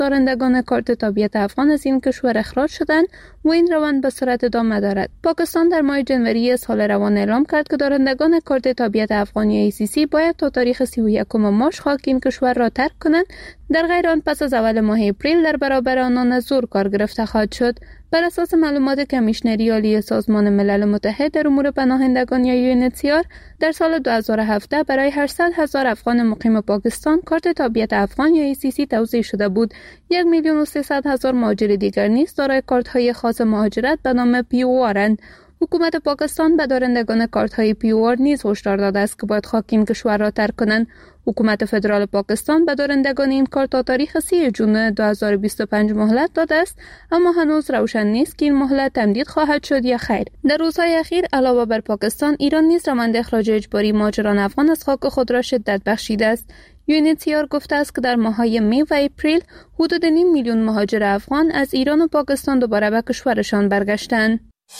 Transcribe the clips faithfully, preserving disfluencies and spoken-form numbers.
دارندگان کارت تابعیت افغان از این کشور اخراج شدند و این روند به صورت ادامه دارد. پاکستان در ماه جنوری سال روان اعلام کرد که دارندگان کارت تابعیت افغانی ای سی سی باید تا تاریخ سی و یکم مارس خاک این کشور را ترک کنند. در غیر آن پس از اول ماه اپریل در برابر آنان از زور کار گرفته خواهد شد. بر اساس معلومات کمیشنری عالی سازمان ملل متحد در امور پناهندگان یا یو ان اچ سی آر، در سال دو هزار و هفده برای هشتصد هزار افغان مقیم پاکستان کارت تابعیت افغان یا ای سی سی توزیع شده بود. یک میلیون و سیصد هزار مهاجر دیگر نیز دارای کارت‌های خاص مهاجرت به نام پی او آرند. حکومت پاکستان به دارندگان کارت‌های پی او آر نیز هشدار داده است که باید خاک این کشور را ترک کنند. حکومت فدرال پاکستان به دارندگان این کارت تا تاریخ سی ژوئن دو هزار و بیست و پنج مهلت داده است، اما هنوز روشن نیست که این مهلت تمدید خواهد شد یا خیر. در روزهای اخیر علاوه بر پاکستان، ایران نیز روند اخراج اجباری مهاجران افغان از خاک خود را شدت بخشیده است. یو ان اچ سی آر گفته است که در ماه‌های می و اپریل حدود نیم میلیون مهاجر افغان از ایران و پاکستان دوباره به کشورشان برگشتند.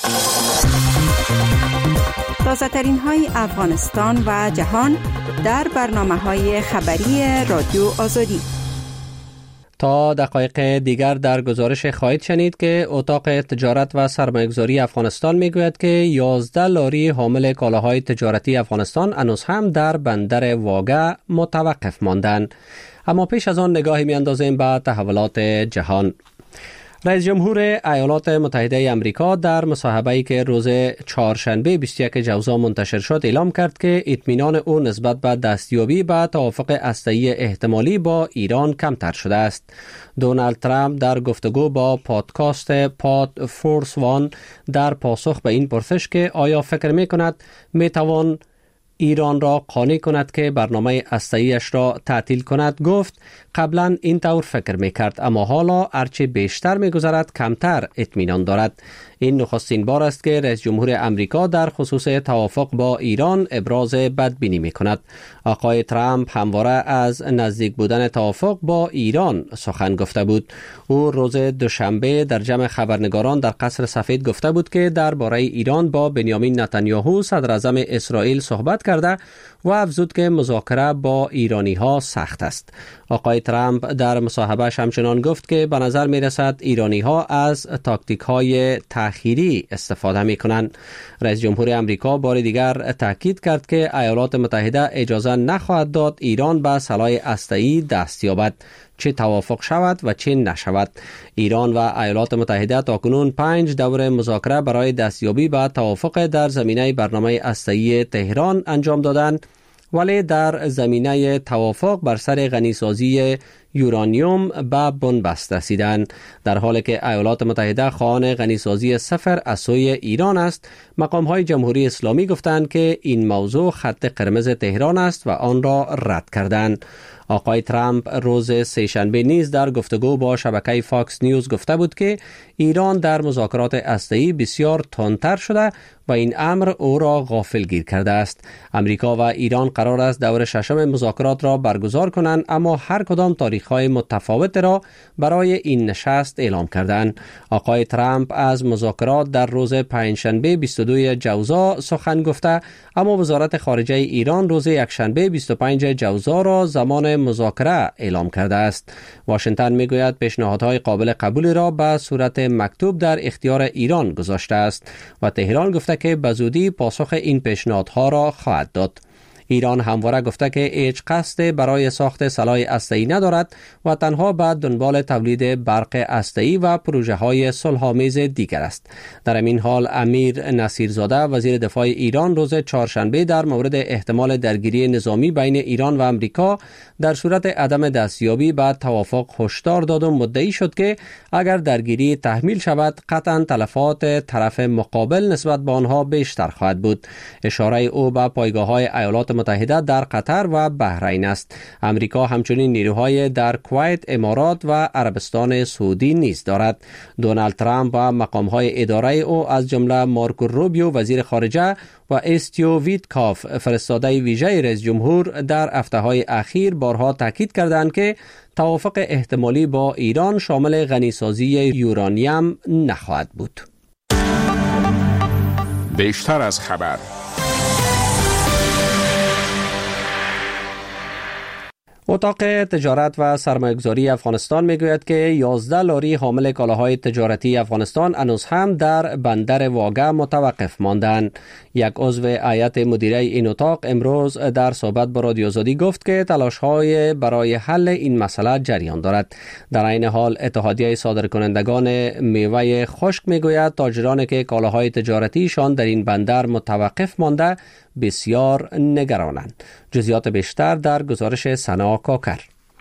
تازه ترین های افغانستان و جهان در برنامه های خبری رادیو آزادی. تا دقایق دیگر در گزارش خواهید شنید که اتاق تجارت و سرمایه‌گذاری افغانستان میگوید که یازده لاری حامل کالاهای تجارتی افغانستان هنوز هم در بندر واگه متوقف ماندند. اما پیش از آن نگاهی میاندازیم به تحولات جهان. رئیس جمهور ایالات متحده آمریکا در مصاحبه‌ای که روز چهارشنبه بیست و یک ژوئن منتشر شد اعلام کرد که اطمینان او نسبت به دستیابی به توافق هسته‌ای احتمالی با ایران کمتر شده است. دونالد ترامپ در گفتگو با پادکاست پاد فورس وان در پاسخ به این پرسش که آیا فکر می‌کند می‌توان ایران را قانع کند که برنامه هسته‌ایش را تعطیل کند گفت قبلا این طور فکر میکرد، اما حالا هرچه بیشتر میگذرد کمتر اطمینان دارد. این نخستین بار است که رئیس جمهور امریکا در خصوص توافق با ایران ابراز بدبینی میکند. آقای ترامپ همواره از نزدیک بودن توافق با ایران سخن گفته بود. او روز دوشنبه در جمع خبرنگاران در قصر سفید گفته بود که درباره ایران با بنیامین نتانیاهو صدر اعظم اسرائیل صحبت کرده و افزود که مذاکره با ایرانی ها سخت است. آقای ترامپ در مصاحبه‌اش همچنان گفت که به نظر می رسد ایرانی ها از تاکتیک های تأخیری استفاده می کنند. رئیس جمهور امریکا بار دیگر تاکید کرد که ایالات متحده اجازه نخواهد داد ایران به سلاح هسته‌ای دست یابد، چه توافق شود و چه نشود. ایران و ایالات متحده تاکنون پنج دور مذاکره برای دستیابی به توافق در زمینه برنامه هسته‌ای تهران انجام دادند، ولی در زمینه توافق بر سر غنیسازی یورانیوم به بنبست رسیدند. در حالی که ایالات متحده خواهان غنیسازی صفر از سوی ایران است، مقام‌های جمهوری اسلامی گفتند که این موضوع خط قرمز تهران است و آن را رد کردند. آقای ترامپ روز سه‌شنبه نیز در گفتگو با شبکه فاکس نیوز گفته بود که ایران در مذاکرات هسته‌ای بسیار تندتر شده و این امر او را غافلگیر کرده است. امریکا و ایران قرار است دور ششم مذاکرات را برگزار کنند، اما هر کدام تاریخ‌های متفاوت را برای این نشست اعلام کردند. آقای ترامپ از مذاکرات در روز پنجشنبه بیست و دو ژوئن سخن گفته، اما وزارت خارجه ایران روز یکشنبه بیست و پنج ژوئن را زمان مذاکره اعلام کرده است. واشنگتن میگوید پیشنهادهای قابل قبولی را به صورت مکتوب در اختیار ایران گذاشته است و تهران گفته که به زودی پاسخ این پیشنهادها را خواهد داد. ایران همواره گفته که هیچ قصد برای ساخت سلاح هسته‌ای ندارد و تنها به دنبال تولید برق هسته‌ای و پروژه‌های صلح‌آمیز دیگر است. در این حال امیر نصیرزاده وزیر دفاع ایران روز چهارشنبه در مورد احتمال درگیری نظامی بین ایران و آمریکا در صورت عدم دستیابی به توافق هشدار داد و مدعی شد که اگر درگیری تحمیل شود قطعاً تلفات طرف مقابل نسبت به آنها بیشتر خواهد بود. اشاره او به پایگاه‌های ایالات متحده در قطر و بحرین است. امریکا همچنین نیروهای در کویت، امارات و عربستان سعودی نیز دارد. دونالد ترامپ و مقام‌های اداره او از جمله مارکو روبیو وزیر خارجه و استیو ویتکاف فرستاده ویژه رئیس جمهور در هفته‌های اخیر بارها تاکید کردند که توافق احتمالی با ایران شامل غنیسازی یورانیم نخواهد بود. بیشتر از خبر. اتاق تجارت و سرمایه‌گذاری افغانستان میگوید که یازده لاری حامل کالاهای تجارتی افغانستان هنوز هم در بندر واگه متوقف ماندند. یک عضو هیئت مدیره این اتاق امروز در صحبت با رادیو آزادی گفت که تلاش‌های برای حل این مسئله جریان دارد. در این حال اتحادیه صادرکنندگان میوه خشک میگوید تاجرانی که کالاهای تجارتیشان در این بندر متوقف مانده بسیار نگرانند. جزئیات بیشتر در گزارش سنا کاکر.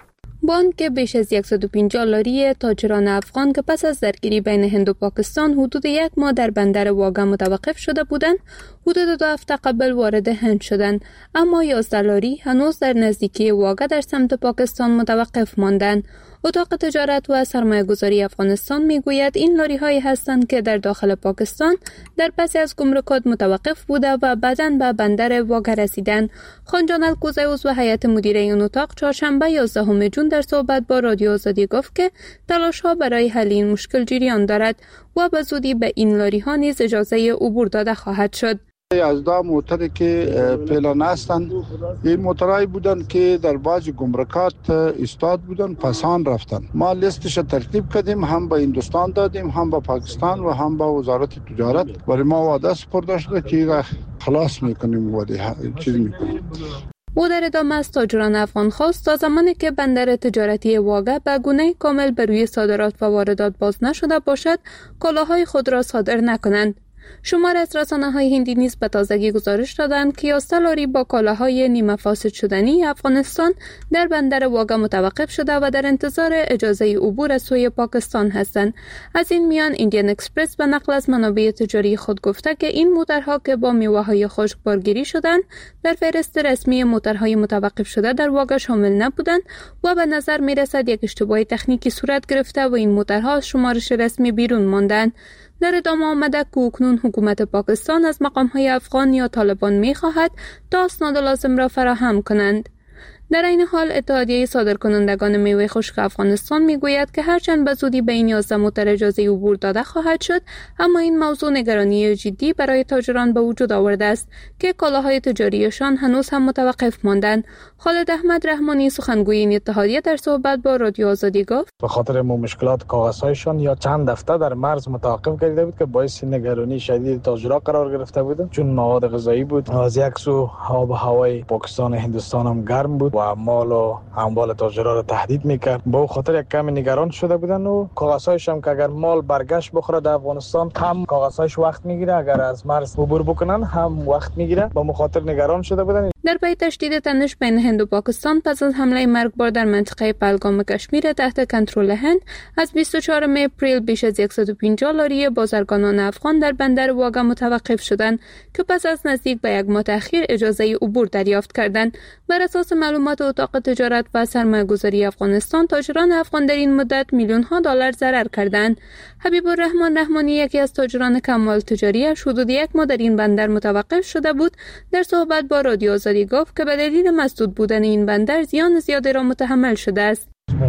بانک بیش از صد و پنجاه لاری تاجران افغان که پس از درگیری بین هند و پاکستان حدود یک ماه در بندر واگه متوقف شده بودند، حدود دو هفته قبل وارد هند شدند، اما یازده لاری هنوز در نزدیکی واگه در سمت پاکستان متوقف ماندند. اتاق تجارت و سرمایه‌گذاری افغانستان میگوید این لاری هایی هستند که در داخل پاکستان در پس از گمرکات متوقف بوده و بعداً به بندر واگه رسیدند. خانجان الکوزی عضو هیئت مدیره این اتاق چهارشنبه یازدهم جون در صحبت با رادیو آزادی گفت که تلاش ها برای حل این مشکل جریان دارد و به زودی به این لاری ها نیز اجازه عبور داده خواهد شد. یازده موتری که پیلان هستند، این موترهایی بودند که در بعض گمرکات استاد بودند، پسان رفتند. ما لیستش ترتیب کردیم، هم به هندوستان دادیم، هم به پاکستان و هم به وزارت تجارت. برای ما وعده سپرده شده که خلاص میکنیم و چیز میکنیم. او در ادامه از تاجران افغان خواست تا زمانی که بندر تجارتی واگه به گونه کامل بر روی صادرات و واردات باز نشده باشد، کالاهای خود را صادر نکنند. شمار از رسانه‌های هندی نیز به تازگی گزارش دادند که یازده لاری با کالاهای نیمه فاسد شدنی افغانستان در بندر واگه متوقف شده و در انتظار اجازه عبور از سوی پاکستان هستند. از این میان ایندین اکسپرس به نقل از منابع تجاری خود گفته که این موترها که با میوه‌های خشک بارگیری شدند در فهرست رسمی موترهای متوقف شده در واگه شامل نبودند و به نظر می‌رسد یک اشتباه تکنیکی صورت گرفته و این موترها از شمارش رسمی بیرون ماندند. در ادامه آمده که اکنون حکومت پاکستان از مقام‌های افغان یا طالبان می‌خواهد تا اسناد لازم را فراهم کنند. در این حال اتحادیه صادرکنندگان میوه خشک افغانستان میگوید که هرچند به زودی به این یازده موتر اجازه عبور داده خواهد شد، اما این موضوع نگرانی جدی برای تاجران به وجود آورده است که کالاهای تجاریشان هنوز هم متوقف ماندند. خالد احمد رحمانی سخنگوی این اتحادیه در صحبت با رادیو آزادی گفت به خاطر مشکلات کاغذهایشان یا چند هفته در مرز متوقف کرده بود که باعث نگرانی شدید تاجران قرار گرفته بود، چون مواد غذایی بود. از یک سو آب و هوای پاکستان و هندوستان هم گرم بود و مال و اموال تاجران را تهدید میکرد. با خاطر یک کم نگران شده بودن و کاغذهایش هم که اگر مال برگشت بخوره در افغانستان هم کاغذهایش وقت میگیره، اگر از مرز عبور بکنن هم وقت میگیره. با مخاطر نگران شده بودن. در پی تشدید تنش بین هند و پاکستان پس از حمله مرگبار در منطقه پهلگام کشمیر تحت کنترل هند، از بیست و چهارم اپریل بیش از صد و پنجاه لاری بازرگانان افغان در بندر واگه متوقف شدند که پس از نزدیک به یک ماه تأخیر اجازه عبور دریافت کردند. بر اساس معلومات اتاق تجارت و سرمایه‌گذاری افغانستان، تاجران افغان در این مدت میلیون ها دلار ضرر کردند. حبیب الرحمن رحمانی، یکی از تاجران کمال تجاریش، حدود یک ماه در این بندر متوقف شده بود، در صحبت با رادیو آزادی گفت که به دلیل مسدود بودن این بندر زیان زیادی را متحمل شده است.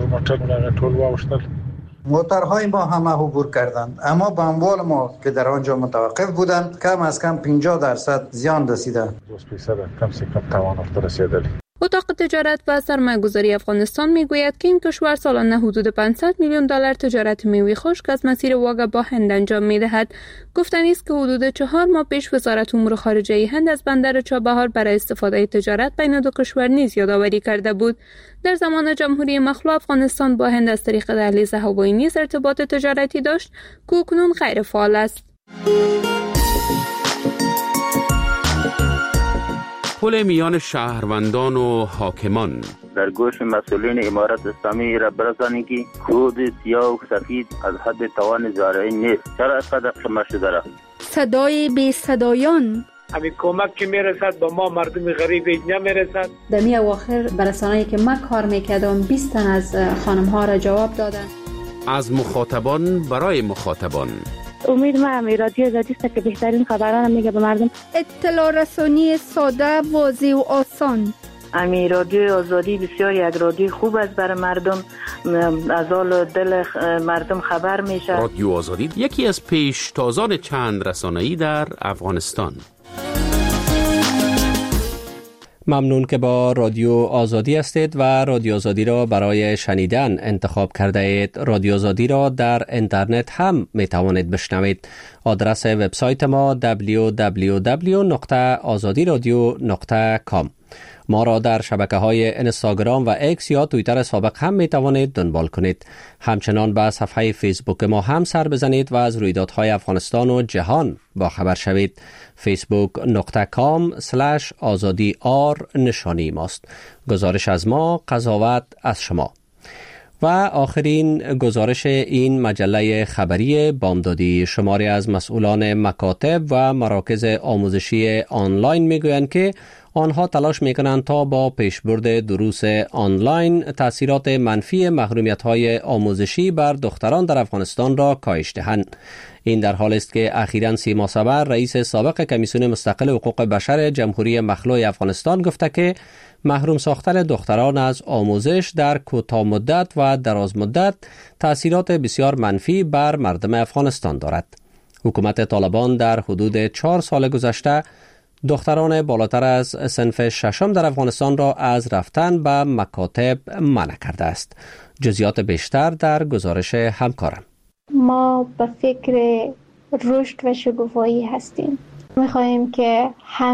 موترهای ما همه عبور کردند، اما به اموال ما که در آنجا متوقف بودند کم از کم پنجاه درصد زیان رسیده. اتاق تجارت و سرمایه‌گذاری افغانستان میگوید که این کشور سالانه حدود پانصد میلیون دلار تجارت میوه خشک از مسیر واگه با هند انجام میدهد. گفتنی است که حدود چهار ماه پیش وزارت امور خارجه هند از بندر چابهار برای استفاده تجارت بین دو کشور نیز یادآوری کرده بود. در زمان جمهوری مخلوع افغانستان با هند از طریق دهلیز هوایی نیز ارتباط تجارتی داشت که اکنون غیر فعال است. پل میان شهروندان و حاکمان در گوش مسئولین امارت اسلامی را برسانید که کود سیاه و سفید از حد توان زارعین نیست. چرا اینقدر قمه شده را؟ صدای بی صدایان، همین کمک که میرسد به ما مردم غریب نمیرسد. در می اواخر برسانه‌ای که من کار میکردم بیست تن از خانم ها را جواب دادن. از مخاطبان برای مخاطبان. امید ما هم رادیو آزادی است که بهترین خبران میگه به مردم. اطلاع رسانی ساده، واضح و آسان. امی رادیو آزادی بسیار یک رادیو خوب است برای مردم، از حال دل مردم خبر میشه. رادیو آزادی یکی از پیشتازان چند رسانه‌ای در افغانستان. ممنون که با رادیو آزادی هستید و رادیو آزادی را برای شنیدن انتخاب کرده اید. رادیو آزادی را در اینترنت هم می توانید بشنوید. آدرس وبسایت ما دبلیو دبلیو دبلیو دات آزادی رادیو دات کام. ما را در شبکه‌های اینستاگرام و ایکس یا توییتر سابق هم می توانید دنبال کنید. همچنان به صفحه فیسبوک ما هم سر بزنید و از رویدادهای افغانستان و جهان با خبر شوید. فیسبوک دات کام اسلش آزادی آر نشانی ماست. گزارش از ما، قضاوت از شما. و آخرین گزارش این مجله خبری بامدادی. شماری از مسئولان مکاتب و مراکز آموزشی آنلاین میگویند که آنها تلاش میکنند تا با پیشبرد دروس آنلاین تاثیرات منفی محرومیت‌های آموزشی بر دختران در افغانستان را کاهش دهند. این در حالی است که اخیراً سیما صبر، رئیس سابق کمیسیون مستقل حقوق بشر جمهوری مخلوع افغانستان گفته که محروم ساختن دختران از آموزش در کوتاه مدت و دراز مدت تاثیرات بسیار منفی بر مردم افغانستان دارد. حکومت طالبان در حدود چهار سال گذشته دختران بالاتر از صنف ششم در افغانستان را از رفتن به مکاتب منع کرده است. جزئیات بیشتر در گزارش همکارم. ما به فکر رشد و شکوفایی هستیم. می‌خواهیم که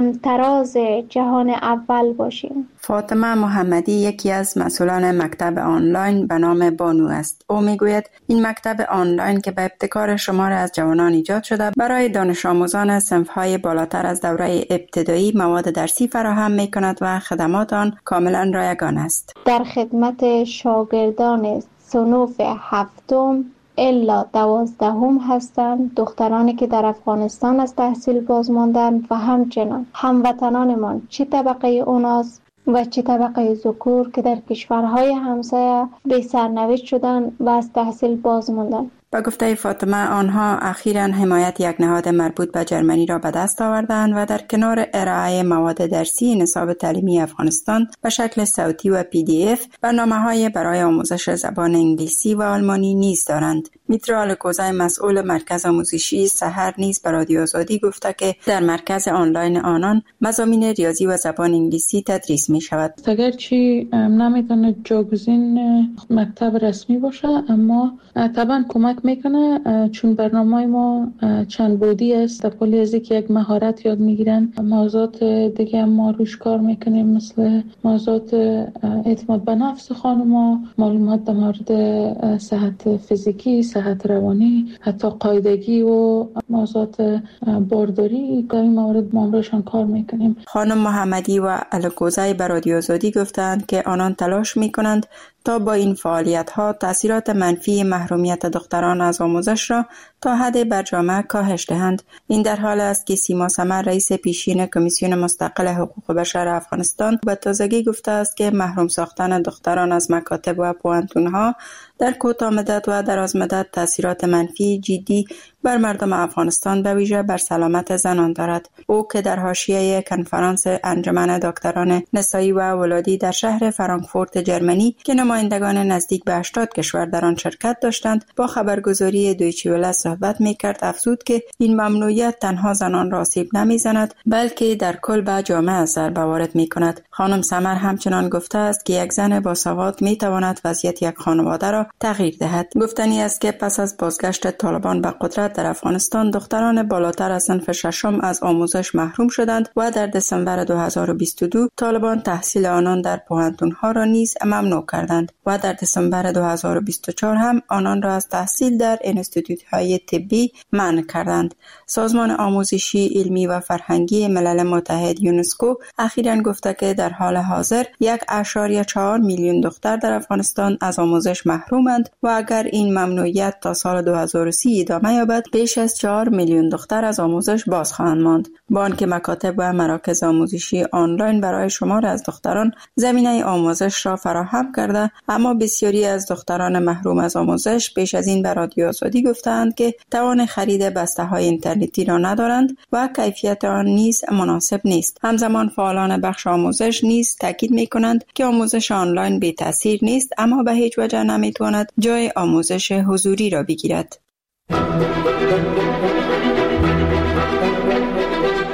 همتراز جهان اول باشیم. فاطمه محمدی یکی از مسئولان مکتب آنلاین به نام بانو است. او میگوید این مکتب آنلاین که به ابتکار شمار از جوانان ایجاد شده برای دانش آموزان صنف‌های بالاتر از دوره ابتدایی مواد درسی فراهم می‌کند و خدمات آن کاملا رایگان است. در خدمت شاگردان صنف هفتم الا دوازدهم هستند، دخترانی که در افغانستان از تحصیل باز ماندند و همچنان هموطنانمان چه طبقه اوناس و چه طبقه ذکور که در کشورهای همسایه به سرنوشت شدند و از تحصیل باز ماندند. با گفته فاطمه آنها اخیراً حمایت یک نهاد مربوط به جرمنی را به دست آوردند و در کنار ارائه مواد درسی نصاب تعلیمی افغانستان به شکل صوتی و پی دی اف برنامه‌های برای آموزش زبان انگلیسی و آلمانی نیز دارند. میترا الکوزای مسئول مرکز آموزشی سحر نیز به رادیو آزادی گفته که در مرکز آنلاین آنان مضامین ریاضی و زبان انگلیسی تدریس می شود. اگرچه نمیتونه جایگزین مکتب رسمی باشه اما طبعا کمک میکنه، چون برنامه ما چند بعدی است. در کلی از اینکه یک مهارت یاد میگیرن، موضوعات دیگه ما روش کار میکنیم مثل موضوعات اعتماد به نفس خانم‌ها، معلومات در مورد صحت فیزیکی، صحت روانی، حتی قاعدگی و موضوعات بارداری. در این مورد ما روشان کار میکنیم. خانم محمدی و الکوزای به رادیو آزادی گفتند که آنان تلاش میکنند تا با این فعالیت‌ها تأثیرات منفی محرومیت دختران از آموزش را تا حد بر جامعه کاهش دهند. این در حال است که سیما صبر، رئیس پیشین کمیسیون مستقل حقوق بشر افغانستان، به تازگی گفته است که محروم ساختن دختران از مکاتب و پوهنتون‌ها در کوتاه مدت و دراز مدت تأثیرات منفی جدی بر مردم افغانستان به ویژه بر سلامت زنان دارد. او که در حاشیه کنفرانس انجمن دکتران نسایی و ولادی در شهر فرانکفورت جرمنی که نمایندگان نزدیک به هشتاد کشور در آن شرکت داشتند با خبرگزاری دویچه وله صحبت می‌کرد، افزود که این ممنوعیت تنها زنان را آسیب نمی‌زند بلکه در کل به جامعه ضربه وارد می‌کند. خانم سمر همچنان گفته است که یک زن باسواد می‌تواند وضعیت یک خانواده را تغییر دهد. گفتنی است که پس از بازگشت طالبان به قدرت در افغانستان دختران بالاتر از صنف ششم از آموزش محروم شدند و در دسامبر دو هزار و بیست و دو طالبان تحصیل آنان در پوهنتون‌ها را نیز ممنوع کردند و در دسامبر دو هزار و بیست و چهار هم آنان را از تحصیل در انستیتوت‌های طبی منع کردند. سازمان آموزشی، علمی و فرهنگی ملل متحد یونسکو اخیراً گفته که در حال حاضر یک اشاری چهار میلیون دختر در افغانستان از آموزش محرومند و اگر این ممنوعیت تا سال دو هزار و سی ادامه یابد بیش از چهار میلیون دختر از آموزش باز خواهند ماند. بانک مکاتب و مراکز آموزشی آنلاین برای شمار از دختران زمینه آموزش را فراهم کرده، اما بسیاری از دختران محروم از آموزش پیش از این به رادیو آزادی گفتند که توان خرید بسته‌های اینترنتی را ندارند و کیفیت آن نیز مناسب نیست. همزمان فعالان بخش آموزش نیز تاکید می‌کنند که آموزش آنلاین بی تاثیر نیست، اما به هیچ وجه نمی‌تواند جای آموزش حضوری را بگیرد. حقوق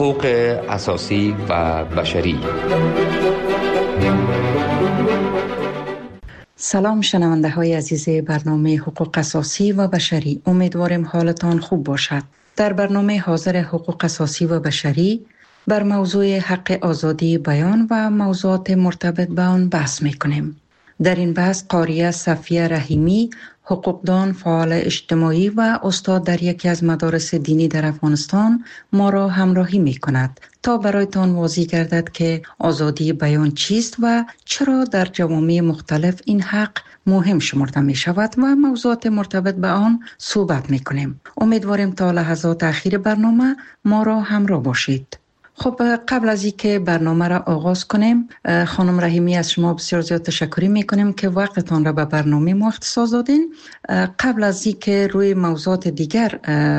حقوق اساسی و بشری. سلام شنونده های عزیز برنامه حقوق اساسی و بشری، امیدواریم حالتان خوب باشد. در برنامه حاضر حقوق اساسی و بشری بر موضوع حق آزادی بیان و موضوعات مرتبط به آن بحث میکنیم. در این بحث قاریه صفیه رحیمی، حقوقدان، فعال اجتماعی و استاد در یکی از مدارس دینی در افغانستان ما را همراهی می کند تا برایتان واضح گردد که آزادی بیان چیست و چرا در جوامع مختلف این حق مهم شمرده می شود و موضوعات مرتبط به آن صحبت می کنیم. امیدواریم تا لحظات اخیر برنامه ما را همراه باشید. خب قبل از اینکه برنامه را آغاز کنیم، خانم رحیمی از شما بسیار زیاد تشکر میکنیم که وقتتان را به برنامه ما اختصاص دادین. قبل از اینکه روی موضوعات دیگر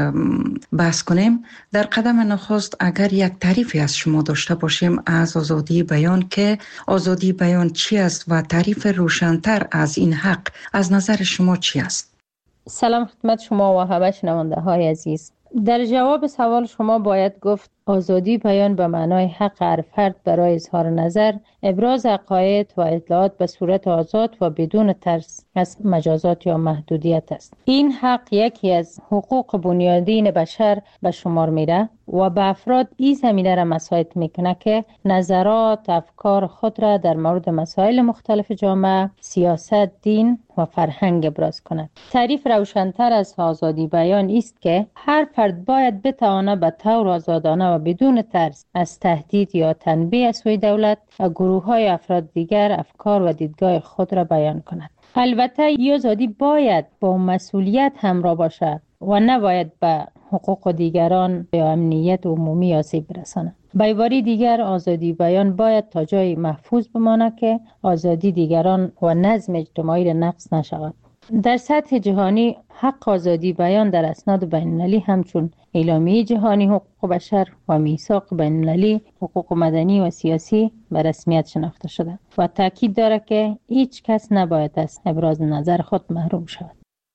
بحث کنیم، در قدم نخست اگر یک تعریفی از شما داشته باشیم از آزادی بیان، که آزادی بیان چی است و تعریف روشن‌تر از این حق از نظر شما چی است؟ سلام خدمت شما و همه شنونده های عزیز. در جواب سوال شما باید گفت آزادی بیان به معنای حق هر فرد برای اظهار نظر، ابراز عقاید و اطلاعات به صورت آزاد و بدون ترس از مجازات یا محدودیت است. این حق یکی از حقوق بنیادین بشر به شمار میره و به افراد این زمینه را مساعد میکنه که نظرات، افکار خود را در مورد مسائل مختلف جامعه، سیاست، دین و فرهنگ ابراز کند. تعریف روشن‌تر از آزادی بیان است که هر فرد باید بتواند به طور آزادانه و بدون ترس از تهدید یا تنبیه از سوی دولت و گروه‌های افراد دیگر افکار و دیدگاه خود را بیان کند. البته این آزادی باید با مسئولیت همراه باشد و نباید به حقوق دیگران یا امنیت عمومی آسیب برساند. به عبارت دیگر، آزادی بیان باید تا جای محفوظ بماند که آزادی دیگران و نظم اجتماعی را نقض نشود. در سطح جهانی حق آزادی بیان در اسناد بین‌المللی همچون اعلامیه جهانی حقوق بشر و میثاق بین‌المللی حقوق مدنی و سیاسی به رسمیت شناخته شده و تاکید دارد که هیچ کس نباید از ابراز نظر خود محروم شود.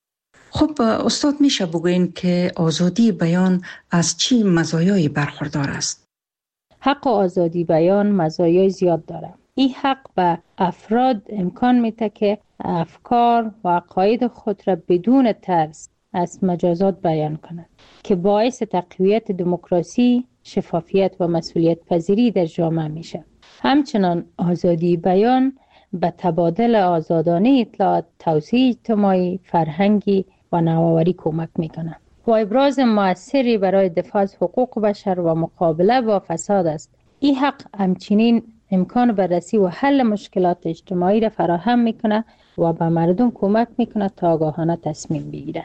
خب استاد، میشه بگوین که آزادی بیان از چی مزایایی برخوردار است؟ حق آزادی بیان مزایای زیاد دارد. این حق به افراد امکان میده که افکار و عقاید خود را بدون ترس از مجازات بیان کنند که باعث تقویت دموکراسی، شفافیت و مسئولیت پذیری در جامعه میشه. همچنان آزادی بیان به تبادل آزادانه اطلاعات، توسعه اجتماعی، فرهنگی و نوآوری کمک میکنه و ابراز مؤثری برای دفاع از حقوق بشر و مقابله با فساد است. این حق همچنین امکان بررسی و حل مشکلات اجتماعی را فراهم میکنه و به مردم کمک میکنه تا آگاهانه تصمیم بگیرن.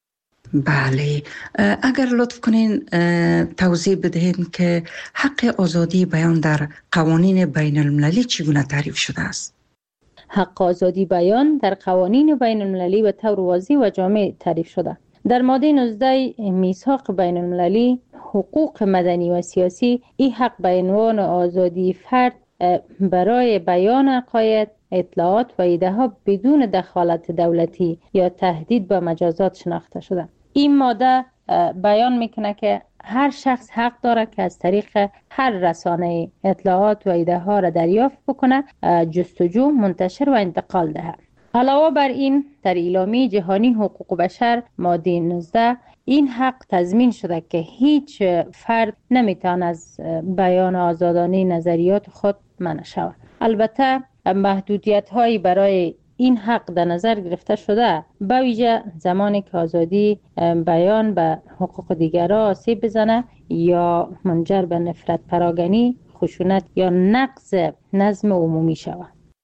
بله، اگر لطف کنین توضیح بدهید که حق آزادی بیان در قوانین بین المللی چگونه تعریف شده است؟ حق آزادی بیان در قوانین بین المللی به طور واضح و جامع تعریف شده. در ماده نوزده میثاق بین المللی حقوق مدنی و سیاسی، این حق به عنوان آزادی فرد برای بیان عقاید، اطلاعات و ایده ها بدون دخالت دولتی یا تهدید به مجازات شناخته شده. این ماده بیان میکنه که هر شخص حق داره که از طریق هر رسانه اطلاعات و ایده ها را دریافت بکنه، جستجو، منتشر و انتقال دهد. علاوه بر این، در اعلامیه جهانی حقوق بشر ماده نوزده این حق تضمین شده که هیچ فرد نمیتونه از بیان آزادانه نظریات خود منع شود. البته محدودیت هایی برای این حق در نظر گرفته شده، به ویژه زمانی که آزادی بیان به حقوق دیگران آسیب بزنه یا منجر به نفرت پراگنی، خشونت یا نقض نظم عمومی شود.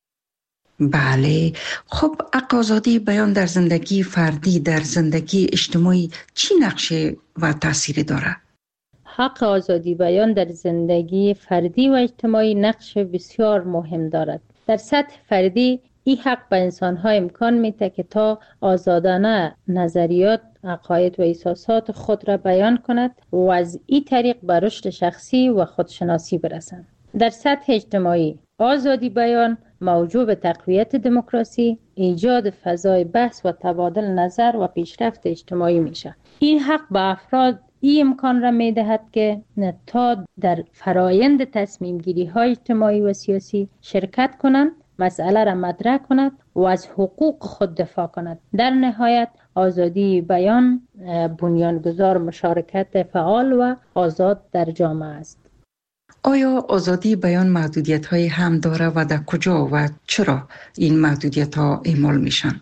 بله، خب حق آزادی بیان در زندگی فردی، در زندگی اجتماعی چی نقشه و تأثیری داره؟ حق آزادی بیان در زندگی فردی و اجتماعی نقش بسیار مهم دارد. در سطح فردی این حق به انسان‌ها امکان میده که تا آزادانه نظریات، عقاید و احساسات خود را بیان کند و از این طریق به رشد شخصی و خودشناسی برسند. در سطح اجتماعی آزادی بیان موجب تقویت دموکراسی، ایجاد فضای بحث و تبادل نظر و پیشرفت اجتماعی میشه. این حق به افراد این امکان را می دهد که تا در فرایند تصمیم گیری های اجتماعی و سیاسی شرکت کنند، مسئله را مطرح کند و از حقوق خود دفاع کند. در نهایت آزادی بیان بنیانگذار مشارکت فعال و آزاد در جامعه است. آیا آزادی بیان محدودیت های هم داره و در کجا و چرا این محدودیت ها اعمال میشن؟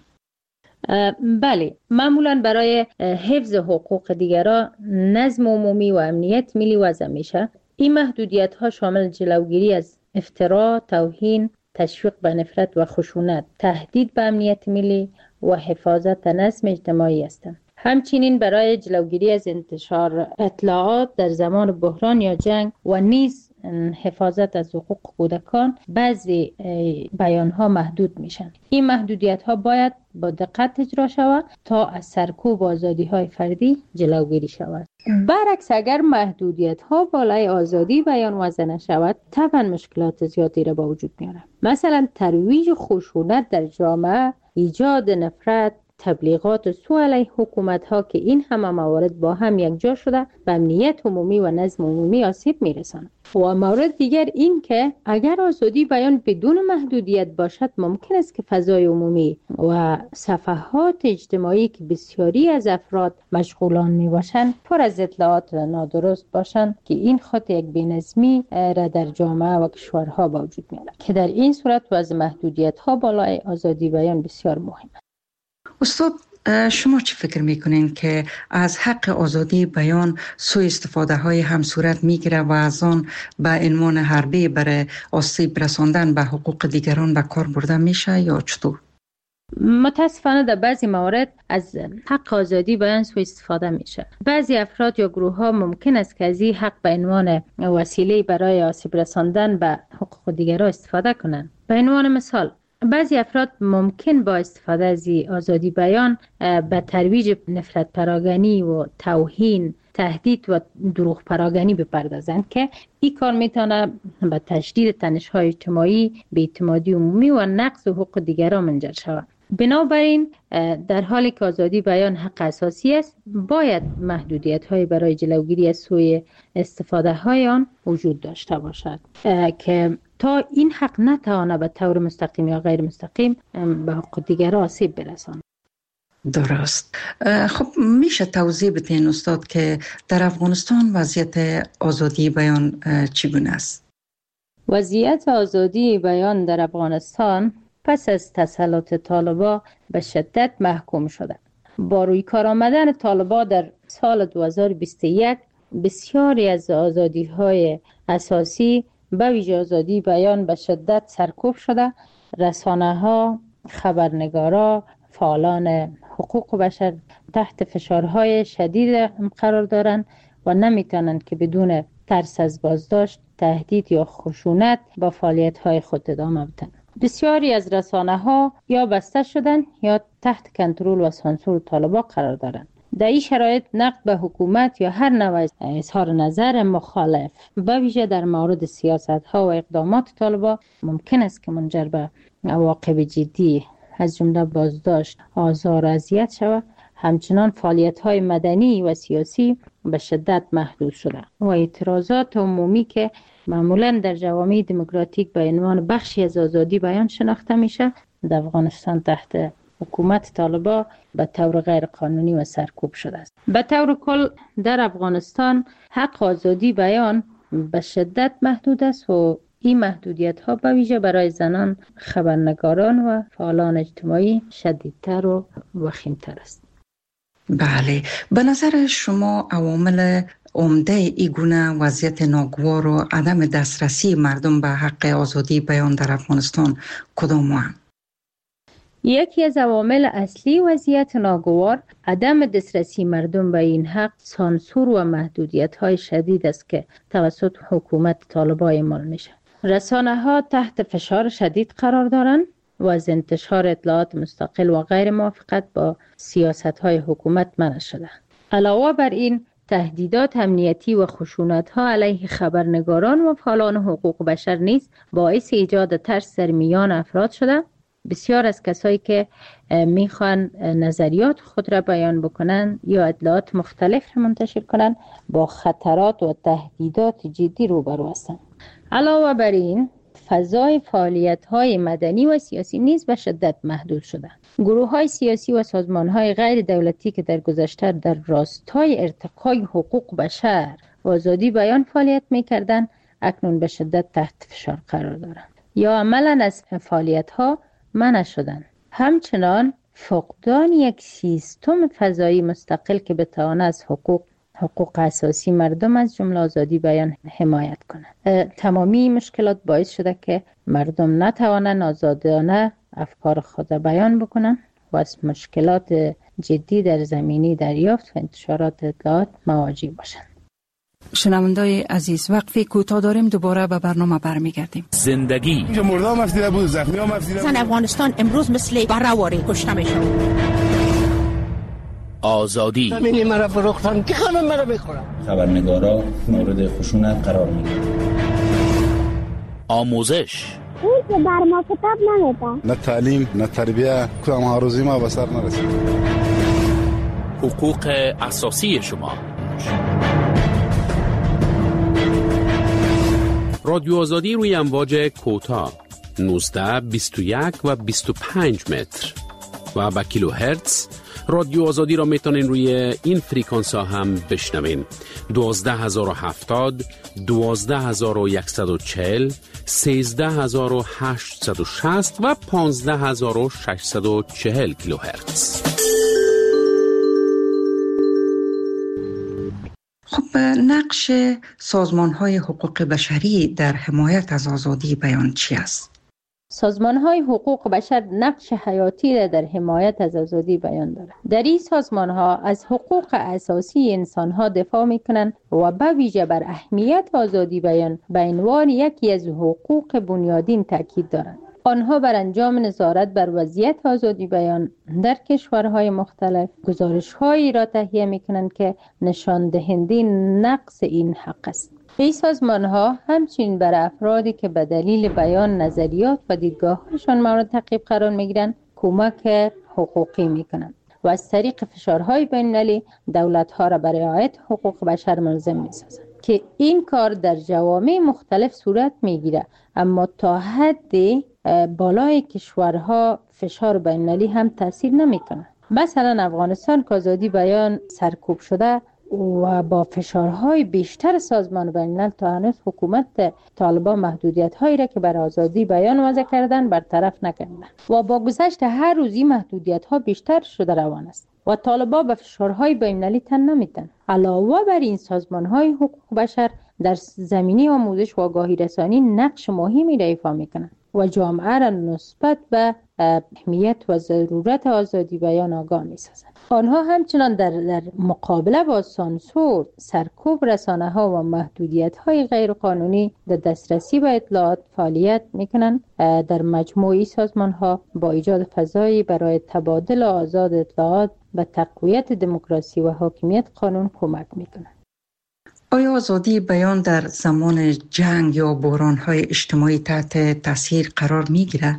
بله، معمولا برای حفظ حقوق دیگران، نظم عمومی و امنیت ملی وضع میشه. این محدودیت ها شامل جلوگیری از افترا، توهین، تشویق به نفرت و خشونت، تهدید به امنیت ملی و حفاظت نظم اجتماعی هستند. همچنین برای جلوگیری از انتشار اطلاعات در زمان بحران یا جنگ و نیز حفاظت از حقوق کودکان بعضی بیانها محدود میشن. این محدودیت ها باید با دقت اجرا شود تا از سرکوب آزادی های فردی جلوگیری شود. برعکس اگر محدودیت ها بالای آزادی بیان وضع نشود، طبعا مشکلات زیادی را با وجود میاره. مثلا ترویج خشونت در جامعه، ایجاد نفرت، تبلیغات سوء علیه حکومت ها که این همه موارد با هم یکجا شده به امنیت عمومی و نظم عمومی آسیب میرساند. و مورد دیگر این که اگر آزادی بیان بدون محدودیت باشد، ممکن است که فضای عمومی و صفحات اجتماعی که بسیاری از افراد مشغولان می باشند پر از اطلاعات نادرست باشند که این خود یک بی‌نظمی را در جامعه و کشورها با وجود میارد که در این صورت وضع محدودیت ها بالای آزادی بیان بسیار مهم است. استاد، شما چی فکر میکنین که از حق آزادی بیان سوء استفاده های هم صورت میگیره و از آن به عنوان حربه برای آسیب رساندن به حقوق دیگران به کار برده میشه یا چطور؟ متاسفانه در بعضی موارد از حق آزادی بیان سوء استفاده میشه. بعضی افراد یا گروه ها ممکن است که از این حق به عنوان وسیله برای آسیب رساندن به حقوق دیگران استفاده کنند. به عنوان مثال، بعضی افراد ممکن با استفاده از آزادی بیان به ترویج نفرت پراگنی و توهین، تهدید و دروغ پراگنی بپردازند که این کار میتونه به تشدید تنش‌های اجتماعی، بی‌اعتمادی عمومی و نقض حقوق دیگران منجر شود. بنابراین در حالی که آزادی بیان حق اساسی است، باید محدودیت‌های برای جلوگیری از سوء استفاده های آن وجود داشته باشد که تا این حق نتواند به طور مستقیم یا غیر مستقیم به حقوق دیگران آسیب برساند. درست. خب میشه توضیح بدین استاد که در افغانستان وضعیت آزادی بیان چگونه است؟ وضعیت آزادی بیان در افغانستان پس از تسلط طالبان به شدت محکوم شده. با روی کار آمدن طالبان در سال دو هزار و بیست و یک بسیاری از آزادی‌های اساسی به ویژه آزادی بیان به شدت سرکوب شده. رسانه‌ها، خبرنگارا، فعالان حقوق بشر تحت فشارهای شدید قرار دارند و نمیتونند که بدون ترس از بازداشت، تهدید یا خشونت با فعالیت‌های خود ادامه بدن. بسیاری از رسانه‌ها یا بسته شدن یا تحت کنترل و سانسور طالبان قرار دارند. در این شرایط نقد به حکومت یا هر نوع اظهار نظر مخالف به ویژه در مورد سیاست‌ها و اقدامات طالبان ممکن است که منجر به عواقب جدی از جمله بازداشت، آزار و اذیت شود. همچنان فعالیت‌های مدنی و سیاسی به شدت محدود شده و اعتراضات عمومی که معمولاً در جوامع دموکراتیک به عنوان بخشی از آزادی بیان شناخته میشه، در افغانستان تحت حکومت طالبان به طور غیر قانونی و سرکوب شده است. به طور کل در افغانستان حق آزادی بیان به شدت محدود است و این محدودیت ها به ویژه برای زنان، خبرنگاران و فعالان اجتماعی شدیدتر و وخیمتر است. بله، به نظر شما عوامل عمده ای گونه وضعیت ناگوار و عدم دسترسی مردم به حق آزادی بیان در افغانستان کدام هستند؟ یکی از عوامل اصلی وضعیت ناگوار عدم دسترسی مردم به این حق سانسور و محدودیت های شدید است که توسط حکومت طالبان اعمال میشه. رسانه ها تحت فشار شدید قرار دارند و از انتشار اطلاعات مستقل و غیر موافقت با سیاست های حکومت منع شده. علاوه بر این تهدیدات امنیتی و خشونت ها علیه خبرنگاران و فعالان حقوق بشر نیز باعث ایجاد ترس در میان افراد شده بسیار از کسایی که میخوان نظریات خود را بیان بکنن یا اطلاعات مختلف را منتشر کنن با خطرات و تهدیدات جدی روبرو هستند. علاوه بر این فضای فعالیت‌های مدنی و سیاسی نیز به شدت محدود شده. گروه‌های سیاسی و سازمان‌های غیر دولتی که در گذشته در راستای ارتقای حقوق بشر و آزادی بیان فعالیت می‌کردند، اکنون به شدت تحت فشار قرار دارند یا عملاً از فعالیت‌ها منع شدند. همچنان فقدان یک سیستم فضایی مستقل که بتواند از حقوق حقوق اساسی مردم از جمله آزادی بیان حمایت کنند. تمامی مشکلات باعث شده که مردم نتوانند آزادانه افکار خود بیان بکنند و از مشکلات جدی در زمینه دریافت و انتشارات اطلاعات مواجه باشند. شنوندای عزیز، وقفی کوتاه داریم، دوباره به برنامه برمیگردیم. زندگی مردم افسیده بود، زخمی هم افسیده بود. افغانستان امروز مثل برآوری کشته میشه. آزادی زمینی مرا فروختن که همه مرا میخورن. خبرنگارا مورد خشونت قرار میگیرن. آموزش اون که بر ما کتاب نمیدن. نه تعلیم نه تربیه، کدام هاروزی ما به سر نرسید. حقوق اساسی شما. رادیو آزادی روی امواج کوتاه نوزده، بیست و یک و بیست و پنج متر و با کیلو هرتز. رادیو آزادی را میتونین روی این فریکانس ها هم بشنوین: دوازده هزار و هفتاد، دوازده هزار و صد و چهل، سیزده هزار و هشتصد و شصت و پانزده هزار و ششصد و چهل کیلو هرتز. خب نقش سازمان‌های حقوق بشری در حمایت از آزادی بیان چی است؟ سازمان‌های حقوق بشر نقش حیاتی را در حمایت از آزادی بیان دارند. در این سازمان‌ها از حقوق اساسی انسان‌ها دفاع می‌کنند و به ویژه بر اهمیت آزادی بیان به عنوان یکی از حقوق بنیادین تاکید دارند. آنها بر انجام نظارت بر وضعیت آزادی بیان در کشورهای مختلف گزارش‌هایی را تهیه می‌کنند که نشان دهنده نقص این حق است. این سازمان‌ها همچنین بر افرادی که به دلیل بیان نظریات و دیدگاه‌هایشان مورد تعقیب قرار می‌گیرند کمک حقوقی می‌کنند و از طریق فشارهای بین‌المللی دولت‌ها را برای رعایت حقوق بشر ملزم می‌سازند که این کار در جوامع مختلف صورت می‌گیرد، اما تا حدی بالای کشورها فشار بین‌المللی هم تاثیر نمی‌کند. مثلا افغانستان که آزادی بیان سرکوب شده و با فشارهای بیشتر سازمان بین‌الملل تا هنوز حکومت طالبان محدودیت‌هایی را که بر آزادی بیان وضع کردن برطرف نکردند و با گذشت هر روزی محدودیت‌ها بیشتر شده روان است و طالبان به فشارهای بین‌المللی تن نمی‌دهند. علاوه بر این سازمان‌های حقوق بشر در زمینه آموزش و آگاهی رسانی نقش مهمی را ایفا می‌کنند و جامعه را نسبت به اهمیت و ضرورت آزادی بیان آگاه می‌سازند. آنها همچنان در, در مقابله با سانسور، سرکوب رسانه‌ها و محدودیت‌های غیرقانونی در دسترسی به اطلاعات فعالیت می‌کنند. در مجموعی سازمان‌ها با ایجاد فضایی برای تبادل آزاد اطلاعات به تقویت دموکراسی و حاکمیت قانون کمک می‌کنند. آیا آزادی بیان در زمان جنگ یا بحران‌های اجتماعی تحت تاثیر قرار می‌گیرد؟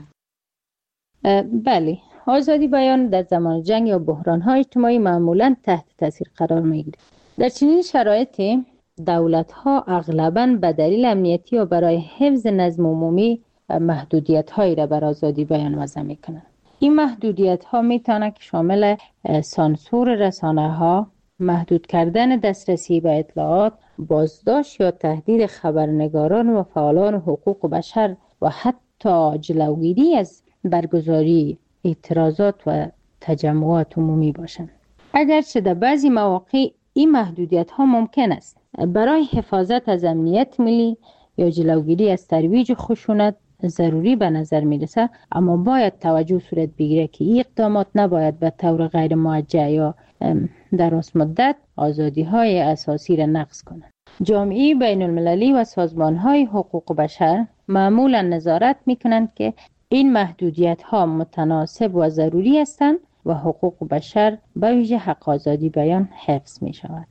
بله، آزادی بیان در زمان جنگ یا بحران‌های اجتماعی معمولاً تحت تاثیر قرار می‌گیرد. در چنین شرایطی دولت‌ها اغلباً به دلیل امنیتی و برای حفظ نظم عمومی محدودیت‌هایی را بر آزادی بیان وضع می‌کنند. این محدودیت‌ها می‌تواند که شامل سانسور رسانه‌ها، محدود کردن دسترسی به اطلاعات، بازداشت یا تهدید خبرنگاران و فعالان حقوق بشر و حتی جلوگیری از برگزاری اعتراضات و تجمعات عمومی باشند. اگرچه در بعضی مواقع این محدودیت ها ممکن است برای حفاظت از امنیت ملی یا جلوگیری از ترویج خشونت ضروری به نظر می رسد، اما باید توجه صورت بگیره که این اقدامات نباید به طور غیر موجه یا در راست مدت آزادی های اساسی را نقض کنند. جامعه بین المللی و سازمان های حقوق بشر معمولا نظارت می کنند که این محدودیت ها متناسب و ضروری هستند و حقوق بشر به ویژه حق آزادی بیان حفظ می شود.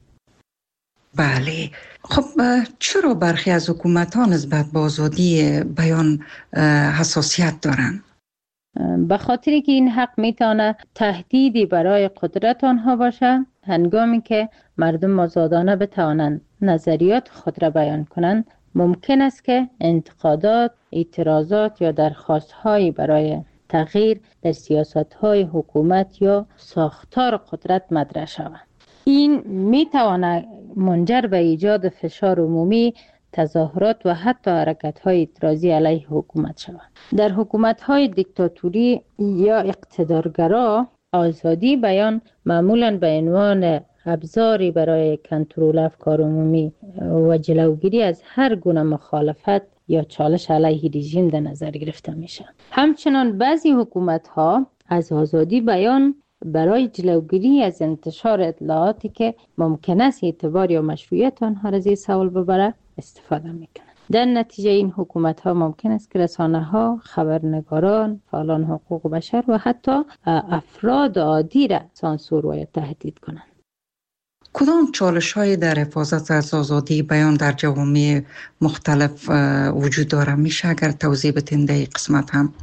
بله، خب چرا برخی از حکومت ها نسبت به آزادی بیان حساسیت دارند؟ به خاطری که این حق میتونه تهدیدی برای قدرت آنها باشه، هنگامی که مردم آزادانه بتوانند نظریات خود را بیان کنند، ممکن است که انتقادات، اعتراضات یا درخواست‌هایی برای تغییر در سیاست‌های حکومت یا ساختار قدرت مطرح شود. این میتواند منجر به ایجاد فشار عمومی، تظاهرات و حتی حرکت‌های اعتراضی علیه حکومت شود. در حکومت‌های دیکتاتوری یا اقتدارگرا، آزادی بیان معمولاً به عنوان ابزاری برای کنترل افکار عمومی و جلوگیری از هر گونه مخالفت یا چالش علیه رژیم در نظر گرفته میشه. همچنان بعضی حکومت‌ها از آزادی بیان برای جلوگیری از انتشار اطلاعاتی که ممکن است اعتبار یا مشروعیت آنها را زیر سوال ببره استفاده میکنند. در نتیجه این حکومت‌ها ممکن است که رسانه‌ها، خبرنگاران، فعالان حقوق بشر و حتی افراد عادی را سانسور و تهدید کنند. کدام چالش‌هایی در حفاظت از آزادی بیان در جوامع مختلف وجود دارد؟ میشه اگر توضیح بدین در این قسمت هم؟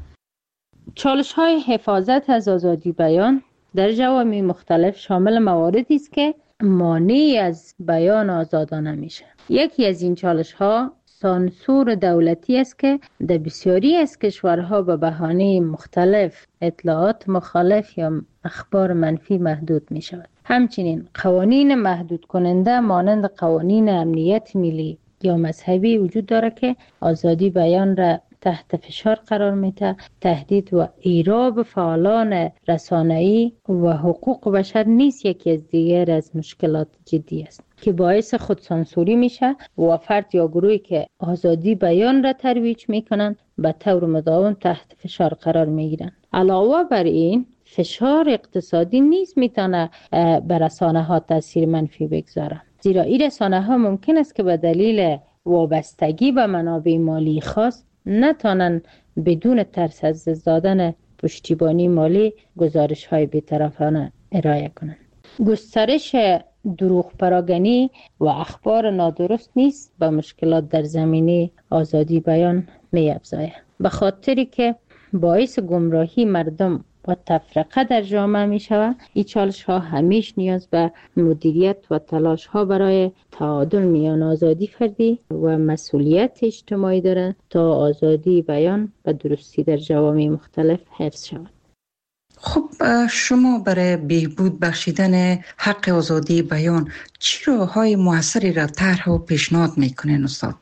چالش‌های حفاظت از آزادی بیان در جوامع مختلف شامل مواردی است که مانع از بیان آزادانه میشه. یکی از این چالش‌ها سانسور دولتی است که در بسیاری از کشورها به بهانه مختلف اطلاعات مخالف یا اخبار منفی محدود می شود. همچنین قوانین محدود کننده مانند قوانین امنیت ملی یا مذهبی وجود دارد که آزادی بیان را تحت فشار قرار میده. تهدید و ایراب فعالان رسانه‌ای و حقوق بشر نیز یکی از دیگر از مشکلات جدی است که باعث خودسانسوری میشه و فرد یا گروهی که آزادی بیان را ترویج میکنند به طور مداوم تحت فشار قرار میگیرند. علاوه بر این فشار اقتصادی نیز میتونه بر رسانه ها تاثیر منفی بگذاره، زیرا این رسانه ها ممکن است که به دلیل وابستگی به منابع مالی خاص نتوانند بدون ترس از دادن پشتیبانی مالی گزارش های بی‌طرفانه ارائه کنند. گسترش دروغ پراگنی و اخبار نادرست نیست به مشکلات در زمینه آزادی بیان می افزاید، به خاطری که باعث گمراهی مردم و تفرقه در جامعه می شود. این چالش ها همیش نیاز به مدیریت و تلاش ها برای تعادل میان آزادی فردی و مسئولیت اجتماعی دارند تا آزادی بیان و درستی در جوامع مختلف حفظ شود. خب شما برای بهبود بخشیدن حق آزادی بیان چه راه‌های موثری را طرح و پیشنهاد میکنین استاد؟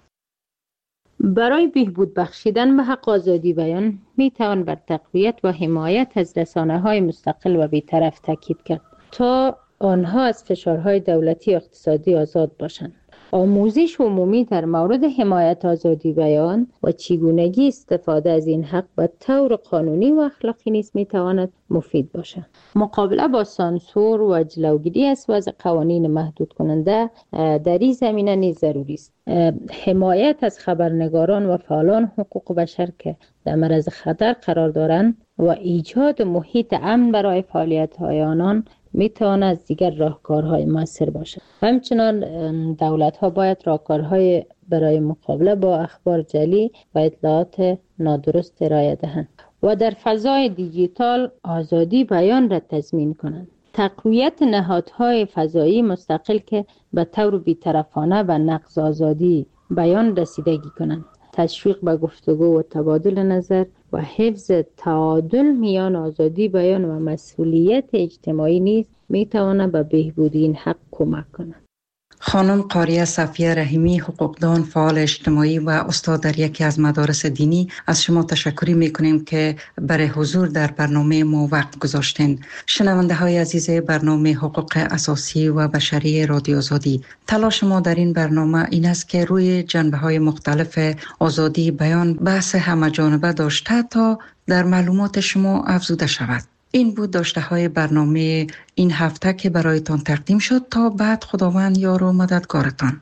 برای بهبود بخشیدن به حق آزادی بیان می توان بر تقویت و حمایت از رسانه‌های مستقل و بی‌طرف تاکید کرد تا آنها از فشارهای دولتی و اقتصادی آزاد باشند. آموزش عمومی در مورد حمایت آزادی بیان و چگونگی استفاده از این حق به طور قانونی و اخلاقی نیز می تواند مفید باشد. مقابله با سانسور و جلوگیری از وضع قوانین محدود کننده در این زمینه نیز ضروری است. حمایت از خبرنگاران و فعالان حقوق بشر که در معرض خطر قرار دارند و ایجاد محیط امن برای فعالیت‌های آنان میتواند از دیگر راهکارهای مؤثر باشد. همچنان دولت‌ها باید راهکارهای برای مقابله با اخبار جعلی و اطلاعات نادرست ارائه دهند و در فضای دیجیتال آزادی بیان را تضمین کنند. تقویت نهادهای فضایی مستقل که به طور بی‌طرفانه و نقض آزادی بیان رسیدگی کنند. تشویق به گفتگو و تبادل نظر و حفظ تعادل میان آزادی بیان و مسئولیت اجتماعی نیز میتواند به بهبود این حق کمک کند. خانم قاریه صفیه رحیمی، حقوقدان، فعال اجتماعی و استاد در یکی از مدارس دینی، از شما تشکر میکنیم که برای حضور در برنامه ما وقت گذاشتین. شنونده های عزیز برنامه حقوق اساسی و بشری رادیو آزادی، تلاش ما در این برنامه این است که روی جنبه های مختلف آزادی بیان بحث همه جانبه داشته تا در معلومات شما افزوده شود. این بود داشته های برنامه این هفته که برایتان تقدیم شد. تا بعد خداوند یار و مددگارتان.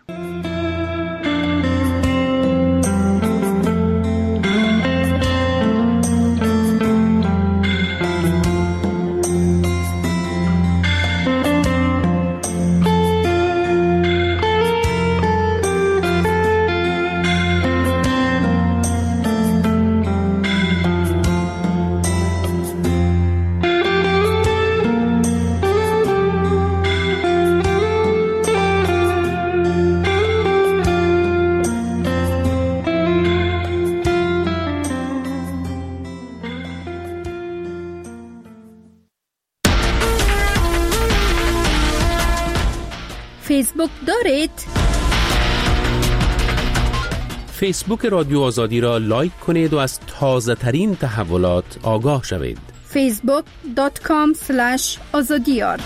فیسبوک دارید؟ فیسبوک رادیو آزادی را لایک کنید و از تازه ترین تحولات آگاه شوید. فیسبوک دات کام اسلش آزادیار.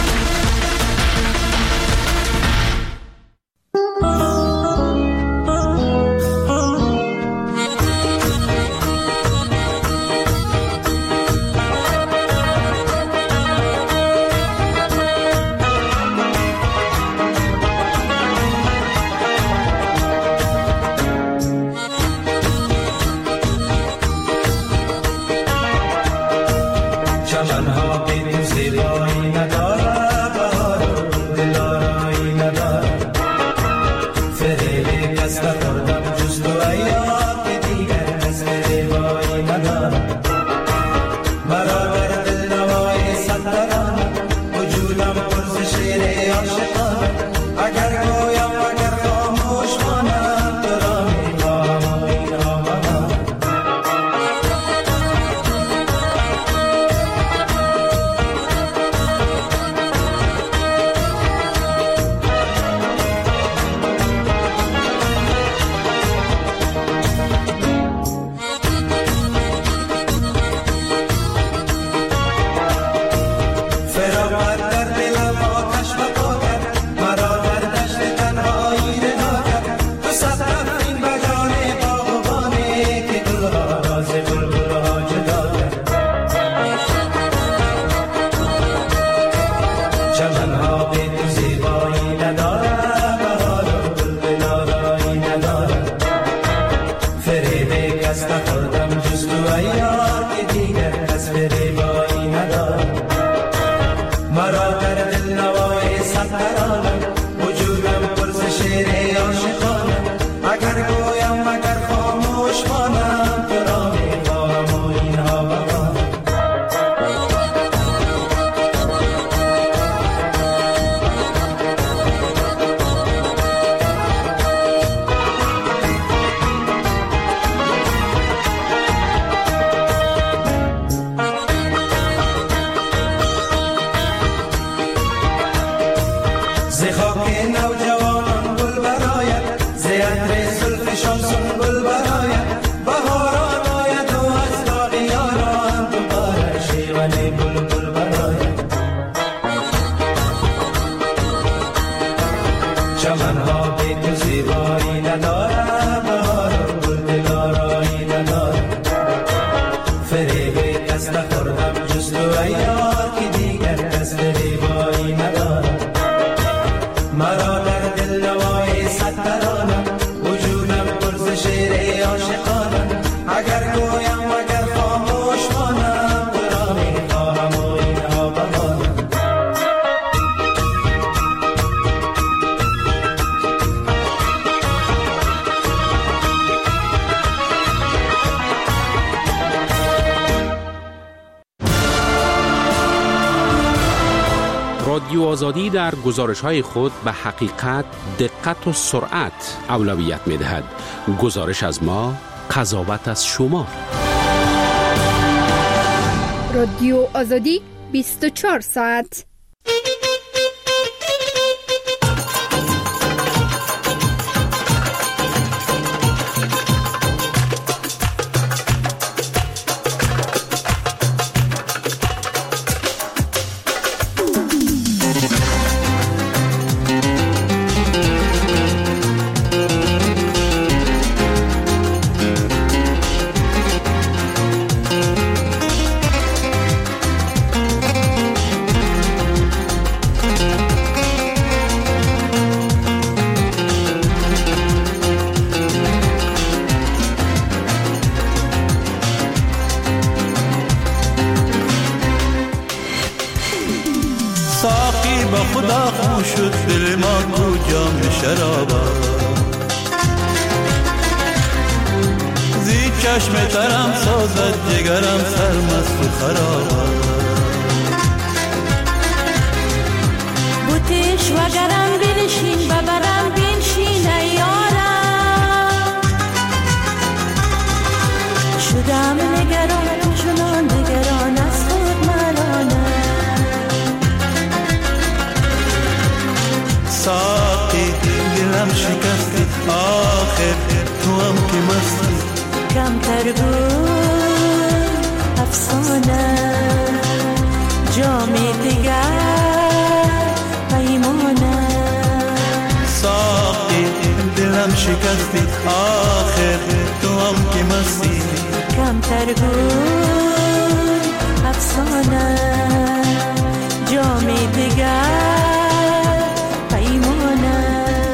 رادیو آزادی در گزارش‌های خود به حقیقت، دقت و سرعت اولویت می‌دهد. گزارش از ما، قضاوت از شما. رادیو آزادی بیست و چهار ساعت. چشم ترم سازد جگرم سرمست و خراب بوتیش وگرم بنشین ببرم بنشین ایارم شدم نگران چنان نگران از خود ملانم دلم شکستی آخر تو هم که مستی کمتر بود افسانه جام دیگر پیمانه ساقی دلم شکستی آخر تو هم که مستی کمتر بود افسانه جام دیگر پیمانه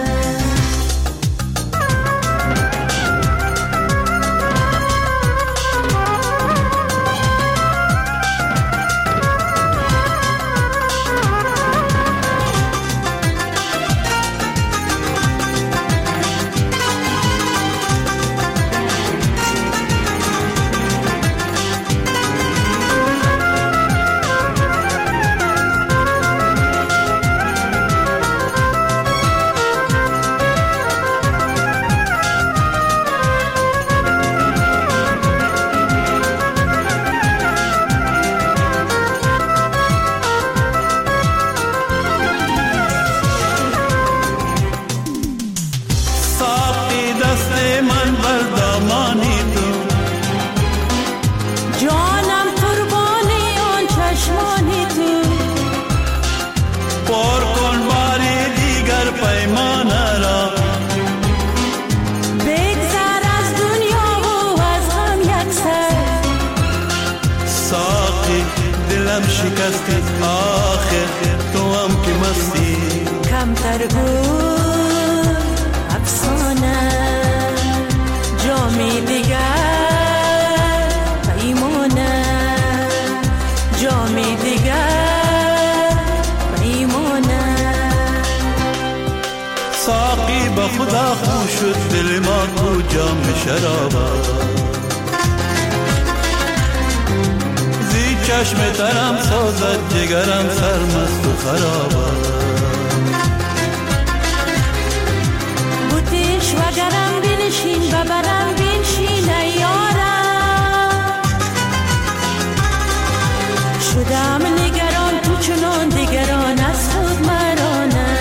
شکستی آخر تو هم که مستی کمتر بود افسانه جامی دیگر پیمانه جامی دیگر پیمانه ساقی با خدا خوش شد دل ما تو جام شرابه چشم ترم سازد جگرم سرمست و خرابه بودیش و گرم بنشین ببرم بنشین یارم شدم نگران تو چنان دیگران از خود مرانه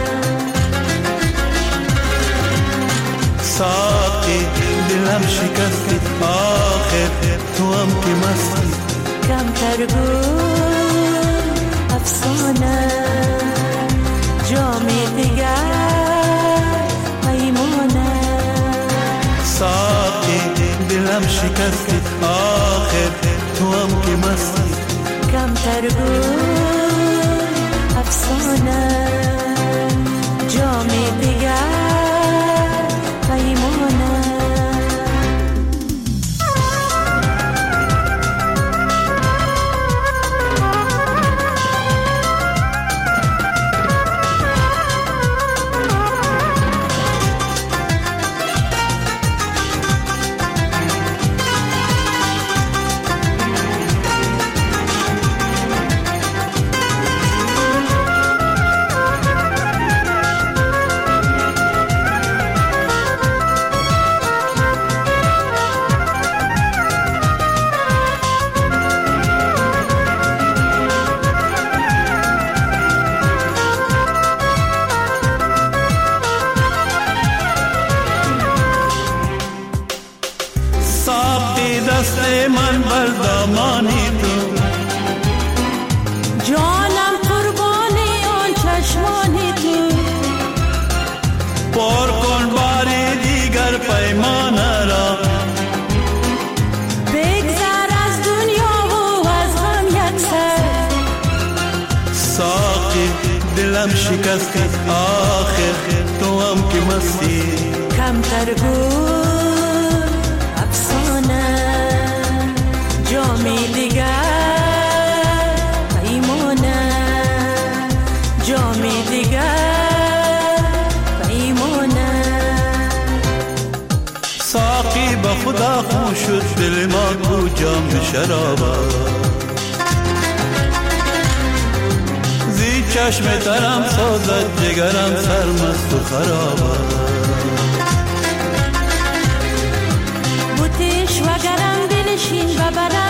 ساقی دلم شکستی آخر تو هم که مستی کمتر بود افسانه جامی دیگر پیمانه ساقی دلم شکستی آخر تو هم که مستی کمتر بود افسانه جامی دیگر پیمانه من بر دامانی تو جانم قربانی آن چشمانی تو پر کن باری دیگر پیمانه را بگذر از دنیا و از غم یک سر ساقی دلم شکستی آخر تو هم که مستی کمتر بود افسانه جامی دیگر پیمانه جامی دیگر پیمانه ساقی با خدا خوش شد دل ما تو جام شرابه زی چشم ترم سازد جگرم سرمست و خرابه بودیش و گرم بنشین و برم